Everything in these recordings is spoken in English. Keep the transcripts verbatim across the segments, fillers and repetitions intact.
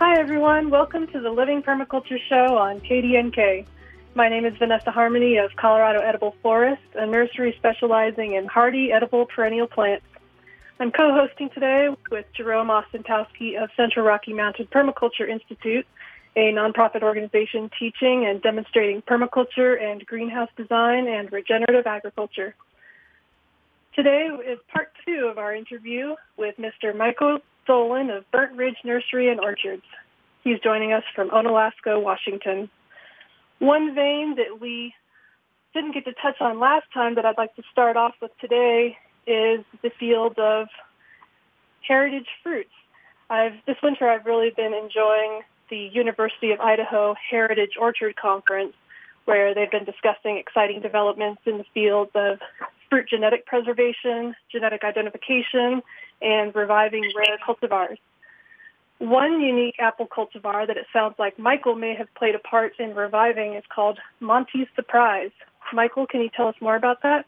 Hi, everyone. Welcome to the Living Permaculture Show on K D N K. My name is Vanessa Harmony of Colorado Edible Forest, a nursery specializing in hardy edible perennial plants. I'm co-hosting today with Jerome Ostentowski of Central Rocky Mountain Permaculture Institute, a nonprofit organization teaching and demonstrating permaculture and greenhouse design and regenerative agriculture. Today is part two of our interview with Mister Michael Dolan of Burnt Ridge Nursery and Orchards. He's joining us from Onalaska, Washington. One vein that we didn't get to touch on last time that I'd like to start off with today is the field of heritage fruits. I've, this winter I've really been enjoying the University of Idaho Heritage Orchard Conference, where they've been discussing exciting developments in the fields of fruit genetic preservation, genetic identification, and reviving rare cultivars. One unique apple cultivar that it sounds like Michael may have played a part in reviving is called Monty's Surprise. Michael, can you tell us more about that?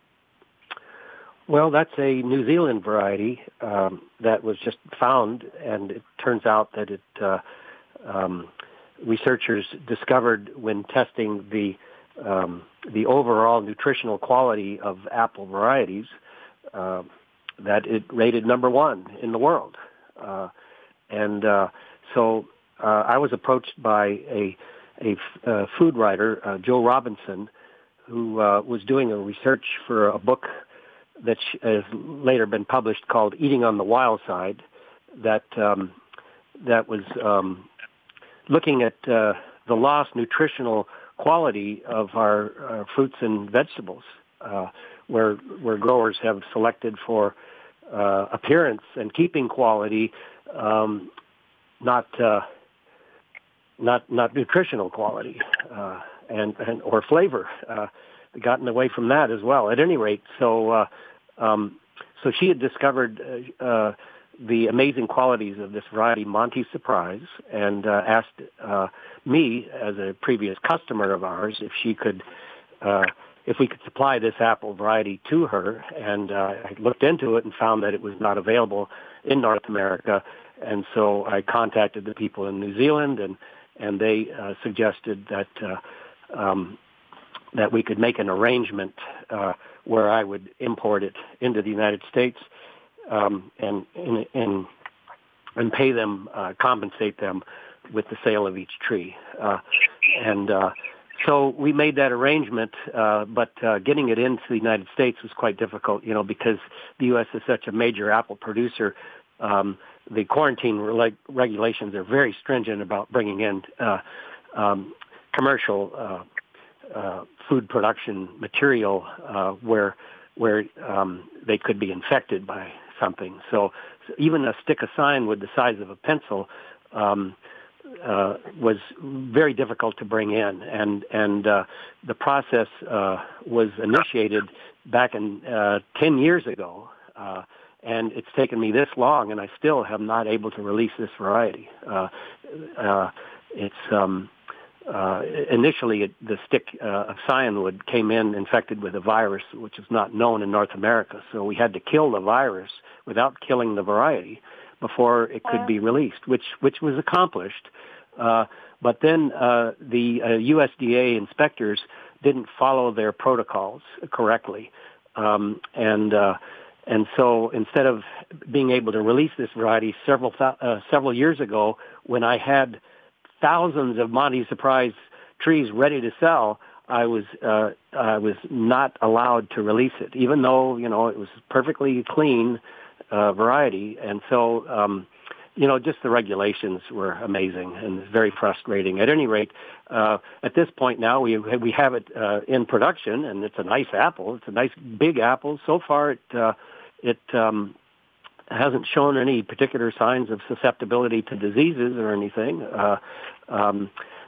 Well, that's a New Zealand variety um, that was just found, and it turns out that it uh, um, researchers discovered when testing the um, the overall nutritional quality of apple varieties uh, that it rated number one in the world. Uh, and uh, so uh, I was approached by a, a, a food writer, uh, Joe Robinson, who uh, was doing a research for a book that has later been published called Eating on the Wild Side, that um, that was um, looking at uh, the lost nutritional quality of our uh, fruits and vegetables, uh, where where growers have selected for uh, appearance and keeping quality, um, not uh, not not nutritional quality, uh, and, and or flavor. Uh, gotten away from that as well. At any rate, so uh, um, so she had discovered uh, uh, the amazing qualities of this variety, Monty's Surprise, and uh, asked uh, me, as a previous customer of ours, if she could, uh, if we could supply this apple variety to her. And uh, I looked into it and found that it was not available in North America. And so I contacted the people in New Zealand, and and they uh, suggested that uh, um, that we could make an arrangement uh, where I would import it into the United States. Um, and, and and and pay them, uh, compensate them with the sale of each tree. Uh, and uh, so we made that arrangement, uh, but uh, getting it into the United States was quite difficult, you know, because the U S is such a major apple producer. Um, the quarantine reg- regulations are very stringent about bringing in uh, um, commercial uh, uh, food production material uh, where where um, they could be infected by something. So, so even a stick of sign with the size of a pencil um, uh, was very difficult to bring in, and and uh, the process uh, was initiated back in uh, ten years ago, uh, and it's taken me this long, and I still have not able to release this variety. Uh, uh, it's um, Uh, initially, it, the stick uh, of cyanwood came in infected with a virus, which is not known in North America. So we had to kill the virus without killing the variety before it could be released, which which was accomplished. Uh, but then uh, the uh, U S D A inspectors didn't follow their protocols correctly, um, and uh, and so instead of being able to release this variety several th- uh, several years ago, when I had thousands of Monty's Surprise trees ready to sell, I was uh, I was not allowed to release it, even though, you know, it was perfectly clean uh, variety. And so, um, you know, just the regulations were amazing and very frustrating. At any rate, uh, at this point now, we we have it uh, in production, and it's a nice apple. It's a nice big apple. So far, it uh, it um, hasn't shown any particular signs of susceptibility to diseases or anything. Uh, um,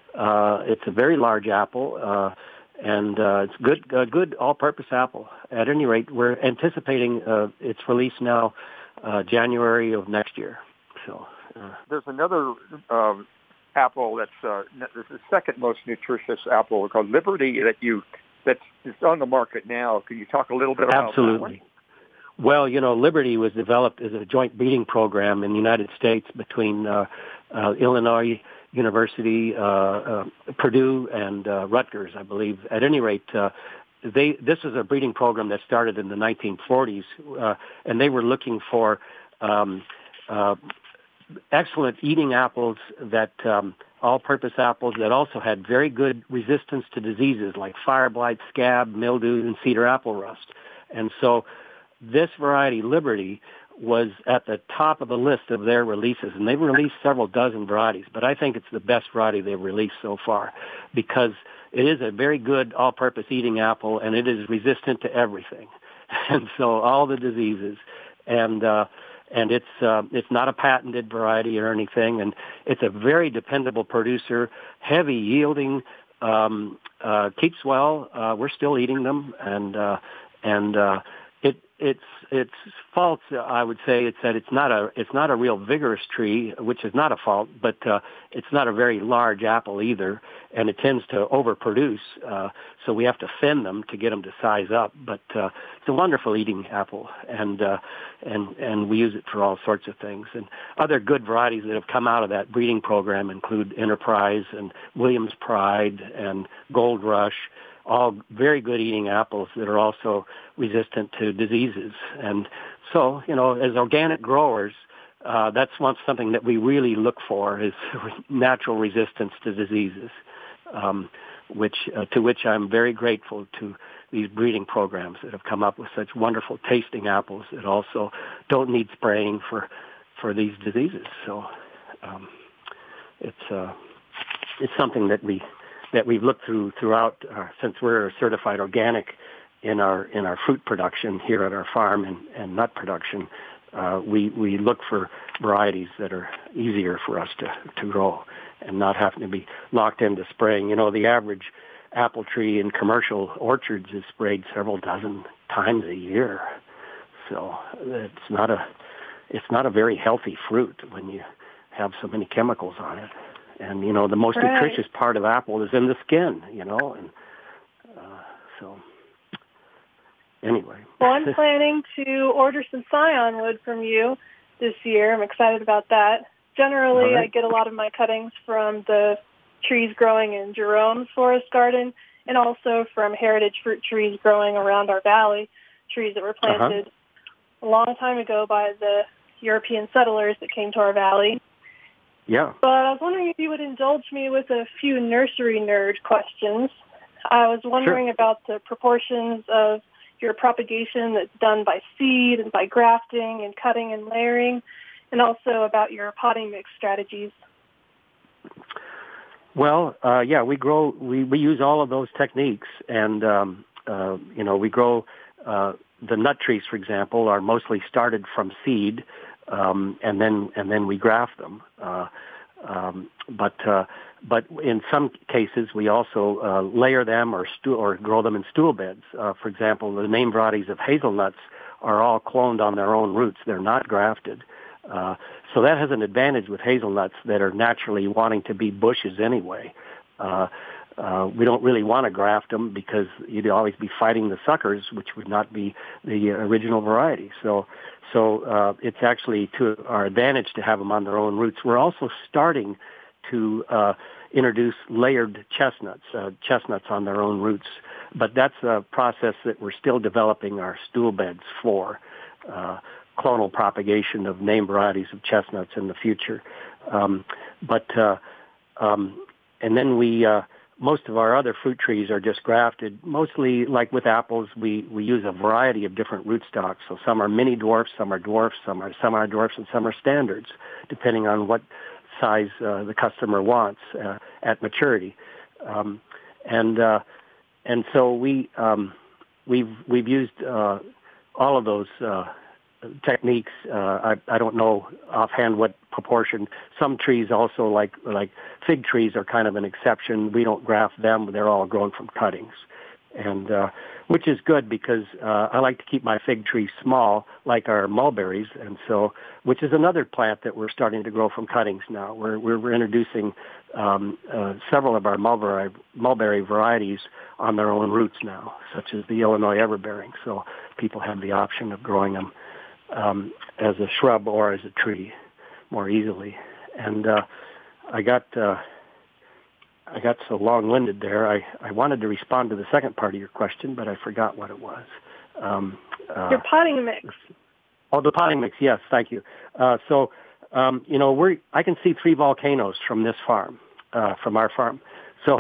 uh, it's a very large apple, uh, and uh, it's good, uh, good all-purpose apple. At any rate, we're anticipating uh, its release now, uh, January of next year. So uh, there's another um, apple that's uh, the second most nutritious apple called Liberty that you that is on the market now. Can you talk a little bit about Absolutely. that one? Well, you know, Liberty was developed as a joint breeding program in the United States between uh, uh, Illinois University, uh, uh, Purdue, and uh, Rutgers, I believe. At any rate, uh, they this is a breeding program that started in the nineteen forties, uh, and they were looking for um, uh, excellent eating apples that um, all-purpose apples that also had very good resistance to diseases like fire blight, scab, mildew, and cedar apple rust. And so this variety, Liberty, was at the top of the list of their releases, and they've released several dozen varieties, but I think it's the best variety they've released so far because it is a very good all-purpose eating apple, and it is resistant to everything, and so all the diseases, and uh, and it's uh, it's not a patented variety or anything, and it's a very dependable producer, heavy yielding, um, uh, keeps well. Uh, we're still eating them, and uh, and uh, it its its faults, I would say, it's that it's not a it's not a real vigorous tree, which is not a fault, but uh, it's not a very large apple either, and it tends to overproduce. Uh, so we have to thin them to get them to size up. But uh, it's a wonderful eating apple, and uh, and and we use it for all sorts of things. And other good varieties that have come out of that breeding program include Enterprise and Williams Pride and Gold Rush. All very good eating apples that are also resistant to diseases. And so, you know, as organic growers, uh, that's one something that we really look for is natural resistance to diseases, um, which uh, to which I'm very grateful to these breeding programs that have come up with such wonderful tasting apples that also don't need spraying for for these diseases. So um, it's uh, it's something that we. that we've looked through throughout uh, since we're certified organic in our in our fruit production here at our farm and, and nut production. Uh, we we look for varieties that are easier for us to, to grow and not having to be locked into spraying. You know, the average apple tree in commercial orchards is sprayed several dozen times a year. So it's not a it's not a very healthy fruit when you have so many chemicals on it. And, you know, the most right. nutritious part of apple is in the skin, you know, and uh, so anyway. Well, I'm planning to order some scion wood from you this year. I'm excited about that. Generally, right. I get a lot of my cuttings from the trees growing in Jerome's forest garden and also from heritage fruit trees growing around our valley, trees that were planted uh-huh. a long time ago by the European settlers that came to our valley. Yeah. But I was wondering if you would indulge me with a few nursery nerd questions. I was wondering sure. about the proportions of your propagation that's done by seed and by grafting and cutting and layering, and also about your potting mix strategies. Well, uh, yeah, we grow, we, we use all of those techniques, and, um, uh, you know, we grow, uh, the nut trees, for example, are mostly started from seed, Um, and then and then we graft them, uh, um, but uh, but in some cases we also uh, layer them or stu- or grow them in stool beds. Uh, for example, the name varieties of hazelnuts are all cloned on their own roots; they're not grafted. Uh, so that has an advantage with hazelnuts that are naturally wanting to be bushes anyway. Uh, uh, we don't really want to graft them because you'd always be fighting the suckers, which would not be the original variety. So. So uh, it's actually to our advantage to have them on their own roots. We're also starting to uh, introduce layered chestnuts, uh, chestnuts on their own roots. But that's a process that we're still developing our stool beds for, uh, clonal propagation of name varieties of chestnuts in the future. Um, but uh, um, and then we... Uh, Most of our other fruit trees are just grafted. Mostly, like with apples, we, we use a variety of different rootstocks. So some are mini dwarfs, some are dwarfs, some are semi-dwarfs, and some are standards, depending on what size uh, the customer wants uh, at maturity. Um, and uh, and so we um, we've we've used uh, all of those uh, techniques. Uh, I, I don't know offhand what proportion. Some trees also, like like fig trees, are kind of an exception. We don't graft them; they're all grown from cuttings, and uh, which is good because uh, I like to keep my fig tree small, like our mulberries, and so which is another plant that we're starting to grow from cuttings now. We're we're, we're introducing um, uh, several of our mulberry mulberry varieties on their own roots now, such as the Illinois everbearing. So people have the option of growing them um, as a shrub or as a tree more easily. And uh, I got uh, I got so long-winded there. I, I wanted to respond to the second part of your question, but I forgot what it was. Um, uh, Your potting mix. Oh, the potting mix. Yes, thank you. Uh, so, um, you know, we're I can see three volcanoes from this farm, uh, from our farm. So,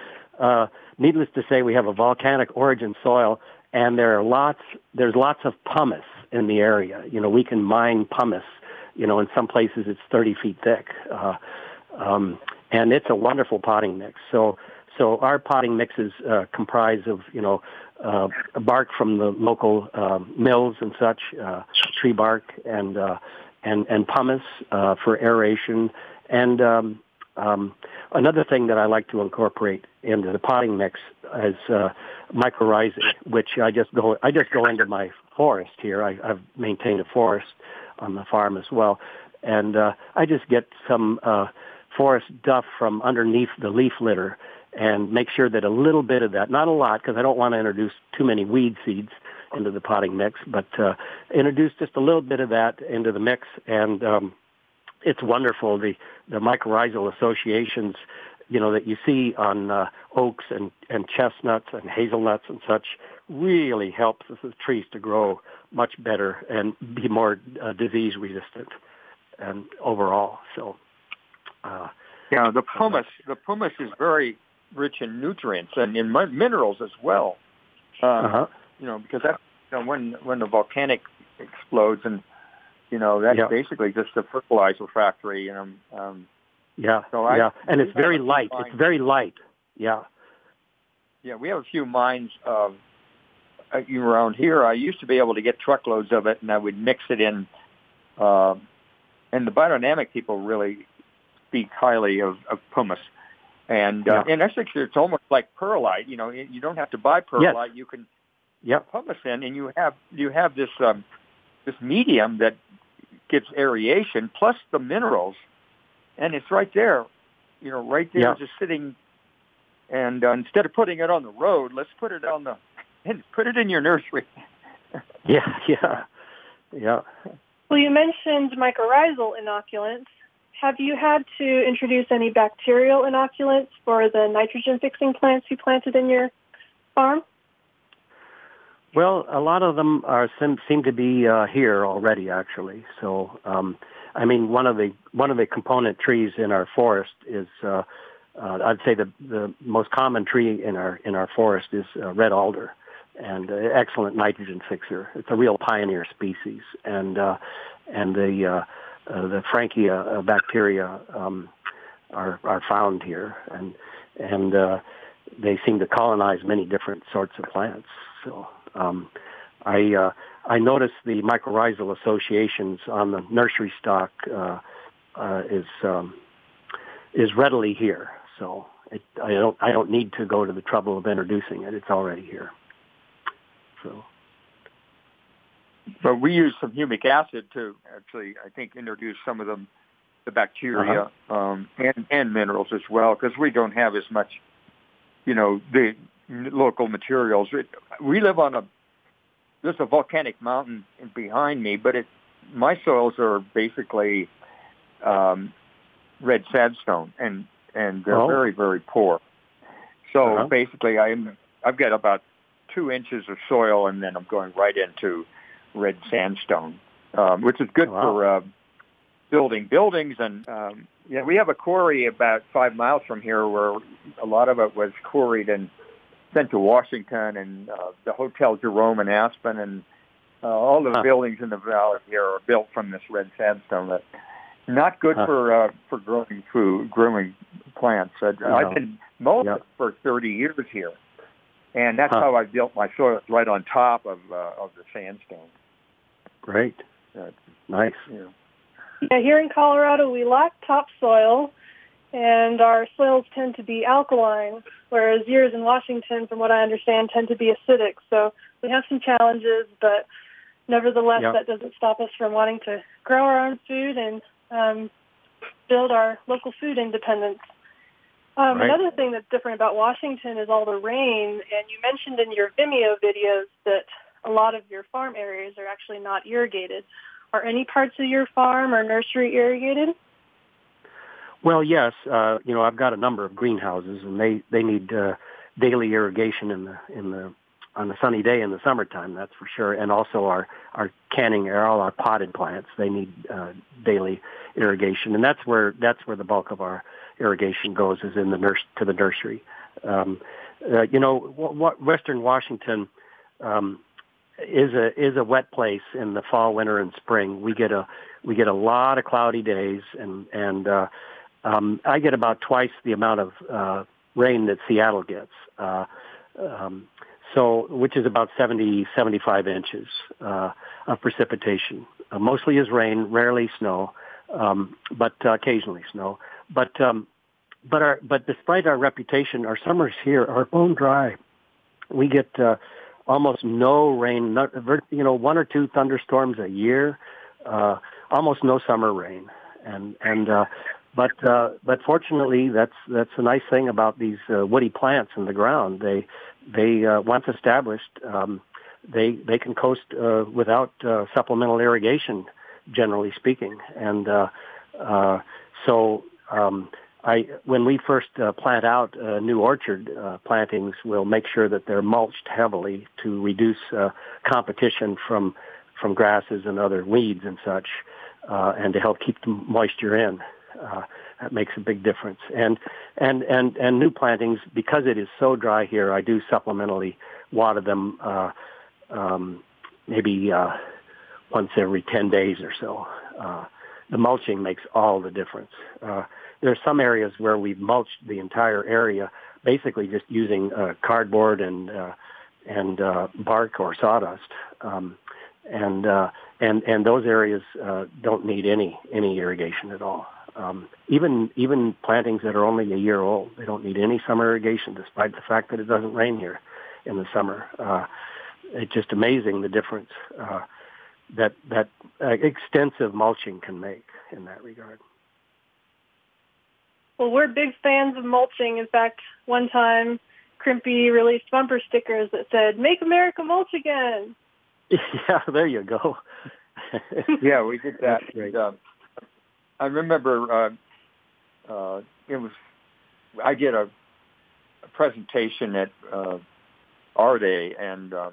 uh, needless to say, we have a volcanic origin soil, and there are lots. There's lots of pumice in the area. You know, we can mine pumice. You know, in some places it's thirty feet thick, uh, um, and it's a wonderful potting mix. So, so our potting mixes uh, comprise of you know uh, bark from the local uh, mills and such, uh, tree bark, and uh, and and pumice uh, for aeration. And um, um, another thing that I like to incorporate into the potting mix is uh, mycorrhizae, which I just go I just go into my forest here. I, I've maintained a forest on the farm as well, and uh, I just get some uh, forest duff from underneath the leaf litter and make sure that a little bit of that, not a lot, because I don't want to introduce too many weed seeds into the potting mix, but uh, introduce just a little bit of that into the mix, and um, it's wonderful. The the mycorrhizal associations, you know, that you see on uh, oaks and, and chestnuts and hazelnuts and such really helps the trees to grow much better and be more uh, disease resistant and overall. So, uh, yeah, the pumice, the pumice is very rich in nutrients and in minerals as well. Um, uh-huh. You know, because that you know, when when the volcanic explodes, and you know that's yeah. basically just a fertilizer factory. You know. Um, yeah. So I, yeah, and it's very light. Mines. It's very light. Yeah. Yeah, we have a few mines of. Uh, around here, I used to be able to get truckloads of it, and I would mix it in. Uh, and the biodynamic people really speak highly of, of pumice, and uh, yeah. in Essex, it's almost like perlite. You know, you don't have to buy perlite; yes. you can yep. put pumice in, and you have you have this um, this medium that gives aeration plus the minerals, and it's right there. You know, right there, yeah. just sitting. And uh, instead of putting it on the road, let's put it on the and put it in your nursery. yeah, yeah, yeah. Well, you mentioned mycorrhizal inoculants. Have you had to introduce any bacterial inoculants for the nitrogen-fixing plants you planted in your farm? Well, a lot of them are seem, seem to be uh, here already, actually. So, um, I mean, one of the one of the component trees in our forest is. Uh, uh, I'd say the the most common tree in our in our forest is uh, red alder. And uh, excellent nitrogen fixer. It's a real pioneer species, and uh, and the uh, uh, the Frankia uh, bacteria um, are are found here, and and uh, they seem to colonize many different sorts of plants. So um, I uh, I noticed the mycorrhizal associations on the nursery stock uh, uh, is um, is readily here. So it, I don't I don't need to go to the trouble of introducing it. It's already here. So, but we use some humic acid to actually, I think, introduce some of them, the bacteria uh-huh. um, and and minerals as well, because we don't have as much, you know, the local materials. We live on a there's a volcanic mountain behind me, but it my soils are basically um, red sandstone, and and they're oh. very very poor. So uh-huh. basically, I'm I've got about two inches of soil, and then I'm going right into red sandstone, um, which is good oh, wow. for uh, building buildings. And um, yeah, we have a quarry about five miles from here where a lot of it was quarried and sent to Washington, and uh, the Hotel Jerome in Aspen, and uh, all the huh. buildings in the valley here are built from this red sandstone. That's not good huh. for uh, for growing food, growing plants. Uh, yeah. I've been mowing yep. for thirty years here. And that's huh. how I built my soil, right on top of uh, of the sandstone. Great. Uh, nice. Yeah. yeah, here in Colorado, we lack topsoil, and our soils tend to be alkaline. whereas yours in Washington, from what I understand, tend to be acidic. So we have some challenges, but nevertheless, Yep. that doesn't stop us from wanting to grow our own food and um, build our local food independence. Um, Right. Another thing that's different about Washington is all the rain, and you mentioned in your Vimeo videos that a lot of your farm areas are actually not irrigated. Are any parts of your farm or nursery irrigated? Well, yes. Uh, you know, I've got a number of greenhouses, and they they need uh, daily irrigation in the in the on a sunny day in the summertime. That's for sure. And also our our canning area, all our potted plants, they need uh, daily irrigation, and that's where that's where the bulk of our irrigation goes, is in the nurse to the nursery. Um, uh, you know, what, what Western Washington um, is a is a wet place in the fall, winter, and spring. We get a we get a lot of cloudy days, and and uh, um, I get about twice the amount of uh, rain that Seattle gets. Uh, um, so, which is about seventy, seventy-five inches uh, of precipitation. Uh, mostly is rain, rarely snow, um, but uh, occasionally snow. But um, but our but despite our reputation, our summers here are bone dry. We get uh, almost no rain. Not, you know, one or two thunderstorms a year. Uh, almost no summer rain, and and uh, but uh, but fortunately, that's that's a nice thing about these uh, woody plants in the ground. They they uh, once established, um, they they can coast uh, without uh, supplemental irrigation, generally speaking, and uh, uh, so. Um, I, when we first uh, plant out uh, new orchard uh, plantings, we'll make sure that they're mulched heavily to reduce uh, competition from from grasses and other weeds and such, uh, and to help keep the moisture in. Uh, that makes a big difference. And and and and new plantings, because it is so dry here, I do supplementally water them uh, um, maybe uh, once every ten days or so. Uh, the mulching makes all the difference. Uh, There are some areas where we've mulched the entire area, basically just using uh, cardboard and uh, and uh, bark or sawdust, um, and uh, and and those areas uh, don't need any any irrigation at all. Um, even even plantings that are only a year old, they don't need any summer irrigation, despite the fact that it doesn't rain here in the summer. Uh, it's just amazing the difference uh, that that uh, extensive mulching can make in that regard. Well, we're big fans of mulching. In fact, one time, Crimpy released bumper stickers that said, "Make America mulch again." Yeah, there you go. Yeah, we did that. That's great. Uh, I remember uh, uh, it was, I did a, a presentation at uh, R Day, and, um,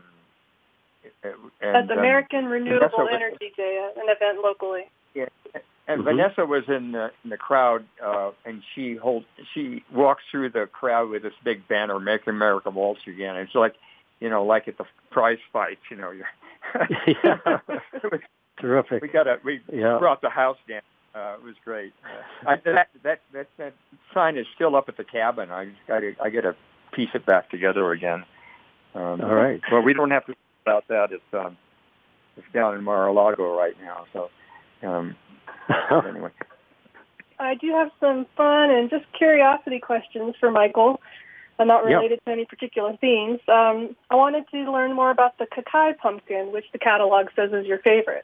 and That's um, American Renewable was, Energy Day, an event locally. Yeah. And Mm-hmm. Vanessa was in the, in the crowd, uh, and she hold she walks through the crowd with this big banner, "Make America Mulch Again." It's like, you know, like at the prize fights, you know. Yeah. It was Terrific. We got a we Yeah. brought the house down. Uh, it was great. Uh, I, that, that that that sign is still up at the cabin. I got to I got to piece it back together again. Um, All right. Well, we don't have to worry about that. It's um, it's down in Mar-a-Lago right now. So. Um, Anyway. I do have some fun and just curiosity questions for Michael, uh, not related Yep. to any particular themes. Um, I wanted to learn more about the Kakai pumpkin, which the catalog says is your favorite.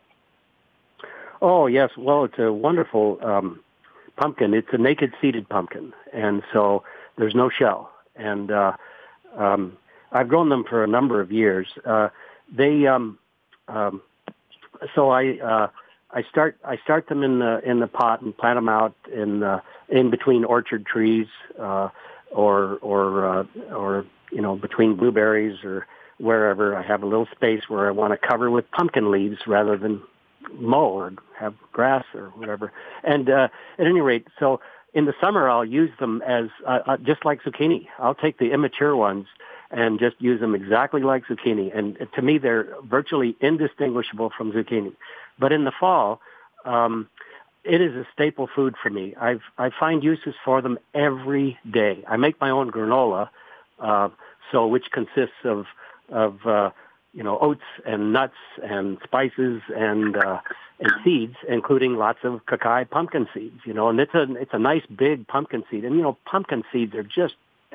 Oh, yes. Well, it's a wonderful um, pumpkin. It's a naked seeded pumpkin, and so there's no shell. And uh, um, I've grown them for a number of years. Uh, they, um, um, so I... Uh, I start I start them in the in the pot and plant them out in uh, in between orchard trees, uh, or or uh, or you know between blueberries or wherever. I have a little space where I want to cover with pumpkin leaves rather than mow or have grass or whatever. And uh, at any rate, so in the summer I'll use them as uh, uh, just like zucchini. I'll take the immature ones and just use them exactly like zucchini. And to me, they're virtually indistinguishable from zucchini. But in the fall, um, it is a staple food for me. I've, I find uses for them every day. I make my own granola, uh, so which consists of, of uh, you know, oats and nuts and spices and uh, and seeds, including lots of Kakai pumpkin seeds. You know, and it's a it's a nice big pumpkin seed. And you know, pumpkin seeds are just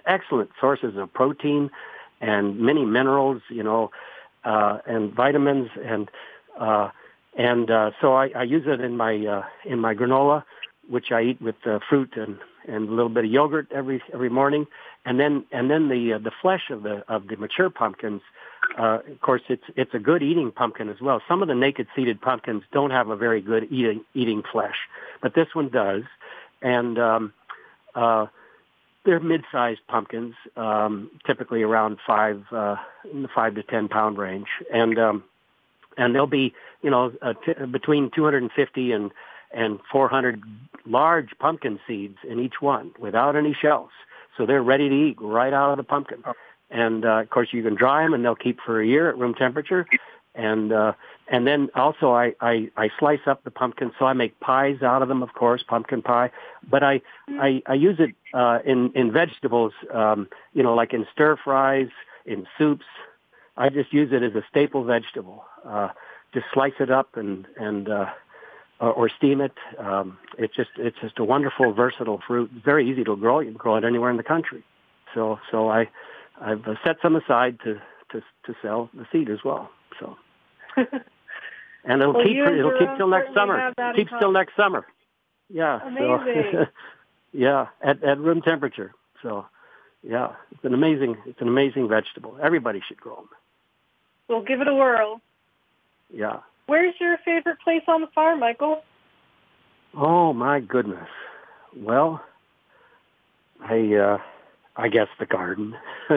excellent sources of protein and many minerals, you know, uh, and vitamins, and uh, and uh, so I, I use it in my uh, in my granola, which I eat with uh, fruit and, and a little bit of yogurt every every morning, and then and then the uh, the flesh of the of the mature pumpkins. Uh, of course, it's it's a good eating pumpkin as well. Some of the naked seeded pumpkins don't have a very good eating eating flesh, but this one does, and um, uh, they're mid-sized pumpkins, um, typically around five uh, in the five to ten pound range, and um, and they'll be you know uh, t- between two hundred fifty and and four hundred large pumpkin seeds in each one without any shells, so they're ready to eat right out of the pumpkin. And, uh, of course, you can dry them, and they'll keep for a year at room temperature. And uh, and then also I, I, I slice up the pumpkin, so I make pies out of them, of course, pumpkin pie. But I I, I use it uh, in, in vegetables, um, you know, like in stir-fries, in soups. I just use it as a staple vegetable. Uh, just slice it up and, and uh, or, or steam it. Um, it's just it's just a wonderful, versatile fruit. It's very easy to grow. You can grow it anywhere in the country. So so I... I've set some aside to, to to sell the seed as well. So, and it'll well, keep it'll keep till next summer. Keeps till next summer. Yeah. Amazing. So, yeah, at at room temperature. So, yeah, it's an amazing it's an amazing vegetable. Everybody should grow them. We'll give it a whirl. Yeah. Where's your favorite place on the farm, Michael? Oh my goodness. Well, I. Uh, I guess the garden.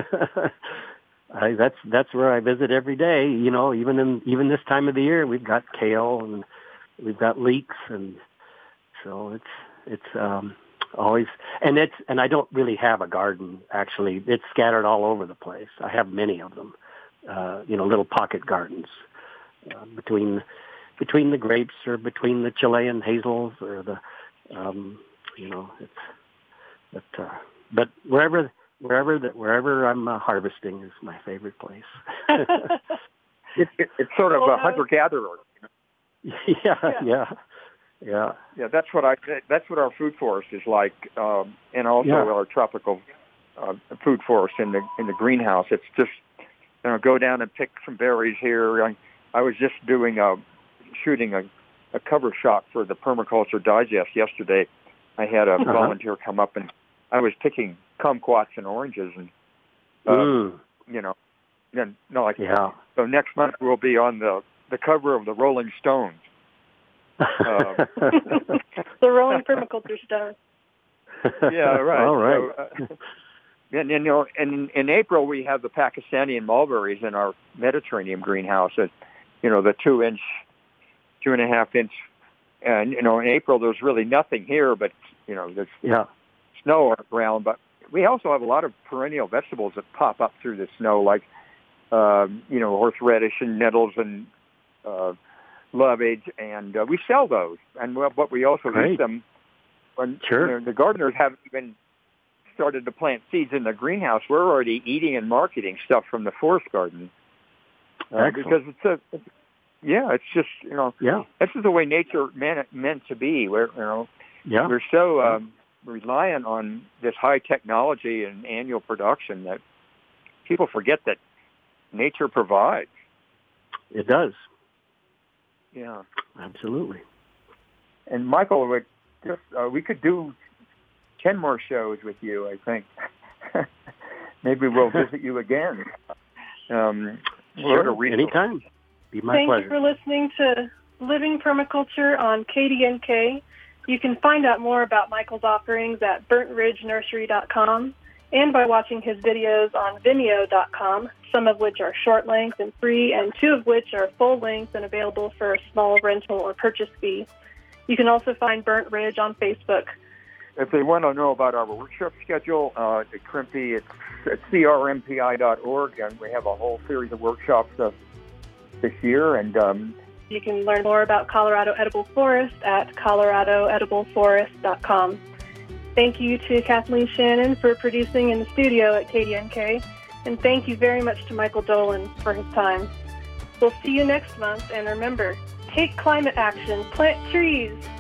I, that's that's where I visit every day. You know, even in even this time of the year, we've got kale and we've got leeks, and so it's it's um, always and it's and I don't really have a garden actually. It's scattered all over the place. I have many of them. Uh, you know, little pocket gardens uh, between between the grapes or between the Chilean hazels or the um, you know it's but. Uh, But wherever, wherever that, wherever I'm uh, harvesting is my favorite place. it, it, it's sort of a hunter-gatherer. Yeah, yeah, yeah, yeah. Yeah, that's what I. That's what our food forest is like, um, and also yeah. our tropical uh, food forest in the in the greenhouse. It's just, you know, go down and pick some berries here. I, I was just doing a shooting a, a cover shot for the Permaculture Digest yesterday. I had a uh-huh. volunteer come up and. I was picking kumquats and oranges, and uh, mm. you know, and no, like yeah. So next month we'll be on the the cover of the Rolling Stones. Uh, the Rolling Permaculture Stone. Yeah, right. All right. So, uh, and, and you know, and in April we have the Pakistani mulberries in our Mediterranean greenhouse. At, you know, the two inch, two and a half inch, and you know, in April there's really nothing here, but you know, there's yeah. snow around, but we also have a lot of perennial vegetables that pop up through the snow, like, um, you know, horseradish and nettles and uh, lovage, and uh, we sell those. And well, but we also Great. eat them. When sure. you know, the gardeners haven't even started to plant seeds in the greenhouse, we're already eating and marketing stuff from the forest garden. Uh, because it's a, it's, yeah, it's just, you know, yeah. this is the way nature meant, meant to be. Where, you know, yeah. we're so... Um, reliant on this high technology and annual production that people forget that nature provides. It does. Yeah, absolutely. And Michael, we just uh, we could do ten more shows with you. I think maybe we'll visit you again. Um, sure, anytime. Be my Thank pleasure. you for listening to Living Permaculture on K D N K. You can find out more about Michael's offerings at burnt ridge nursery dot com and by watching his videos on vimeo dot com, some of which are short length and free, and two of which are full length and available for a small rental or purchase fee. You can also find Burnt Ridge on Facebook. If they want to know about our workshop schedule uh, at C R M P, it's at c r m p i dot org, and we have a whole series of workshops uh, this year, and um, you can learn more about Colorado Edible Forest at colorado edible forest dot com. Thank you to Kathleen Shannon for producing in the studio at K D N K, and thank you very much to Michael Dolan for his time. We'll see you next month, and remember, take climate action, plant trees.